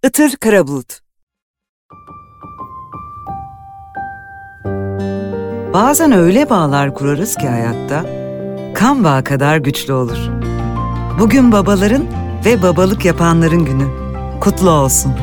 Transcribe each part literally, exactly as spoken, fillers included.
Itır Karabulut. Bazen öyle bağlar kurarız ki hayatta, kan bağı kadar güçlü olur. Bugün babaların ve babalık yapanların günü. Kutlu olsun.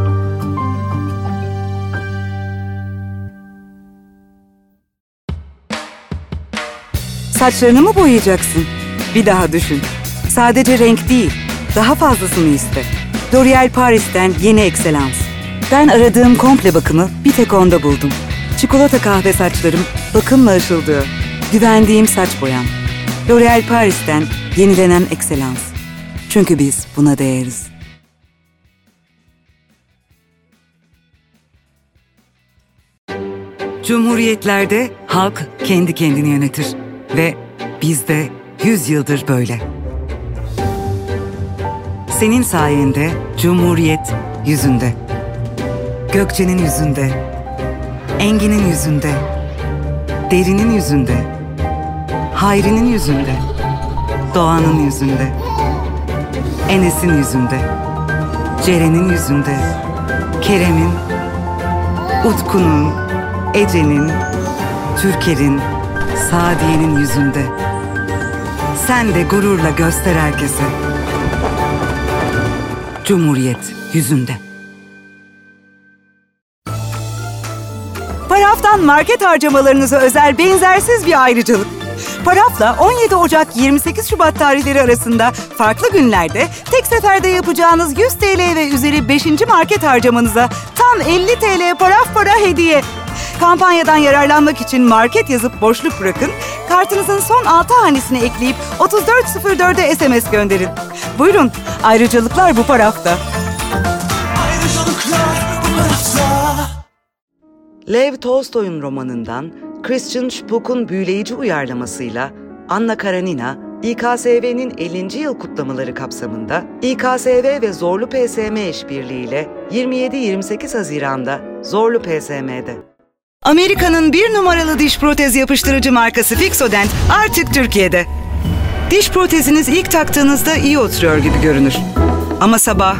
Saçlarını mı boyayacaksın? Bir daha düşün. Sadece renk değil, daha fazlasını iste. L'Oréal Paris'ten yeni Excellence. Ben aradığım komple bakımı bir tek onda buldum. Çikolata kahve saçlarım bakımla ışıldıyor. Güvendiğim saç boyam. L'Oréal Paris'ten yenilenen Excellence. Çünkü biz buna değeriz. Cumhuriyetlerde halk kendi kendini yönetir ve bizde yüz yıldır böyle. Senin sayende Cumhuriyet yüzünde. Gökçe'nin yüzünde. Engin'in yüzünde. Derin'in yüzünde. Hayri'nin yüzünde. Doğan'ın yüzünde. Enes'in yüzünde. Ceren'in yüzünde. Kerem'in, Utku'nun, Ece'nin, Türker'in, Sadiye'nin yüzünde. Sen de gururla göster herkese. Cumhuriyet yüzünde. Paraf'tan market harcamalarınıza özel benzersiz bir ayrıcalık. Paraf'la on yedi Ocak yirmi sekiz Şubat tarihleri arasında farklı günlerde tek seferde yapacağınız yüz TL ve üzeri beşinci market harcamanıza tam elli TL Paraf para hediye. Kampanyadan yararlanmak için market yazıp boşluk bırakın, kartınızın son altı hanesini ekleyip otuz dört sıfır dört'e S M S gönderin. Buyurun, ayrıcalıklar bu Paraf'ta. Ayrıcalıklar bu Paraf'ta. Lev Tolstoy'un romanından Christian Spuk'un büyüleyici uyarlamasıyla Anna Karenina, İ K S V'nin ellinci yıl kutlamaları kapsamında İ K S V ve Zorlu P S M işbirliğiyle yirmi yedi yirmi sekiz Haziran'da Zorlu P S M'de. Amerika'nın bir numaralı diş protez yapıştırıcı markası Fixodent artık Türkiye'de. Diş proteziniz ilk taktığınızda iyi oturuyor gibi görünür. Ama sabah,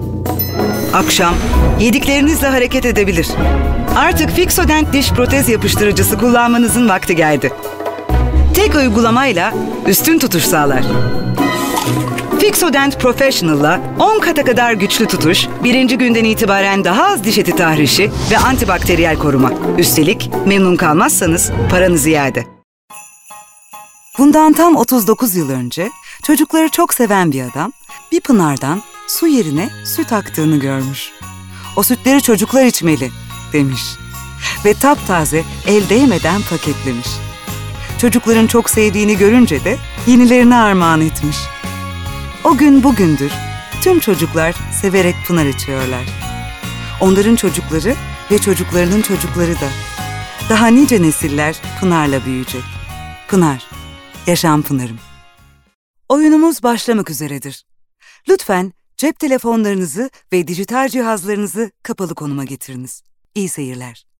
akşam yediklerinizle hareket edebilir. Artık Fixodent diş protez yapıştırıcısı kullanmanızın vakti geldi. Tek uygulamayla üstün tutuş sağlar. Fixodent Professional'la on kata kadar güçlü tutuş, birinci günden itibaren daha az diş eti tahrişi ve antibakteriyel koruma. Üstelik memnun kalmazsanız paranız iade. Bundan tam otuz dokuz yıl önce çocukları çok seven bir adam bir pınardan su yerine süt aktığını görmüş. O sütleri çocuklar içmeli demiş ve taptaze el değmeden paketlemiş. Çocukların çok sevdiğini görünce de yenilerini armağan etmiş. O gün bugündür tüm çocuklar severek pınar içiyorlar. Onların çocukları ve çocuklarının çocukları da. Daha nice nesiller pınarla büyüyecek. Pınar, yaşam pınarım. Oyunumuz başlamak üzeredir. Lütfen cep telefonlarınızı ve dijital cihazlarınızı kapalı konuma getiriniz. İyi seyirler.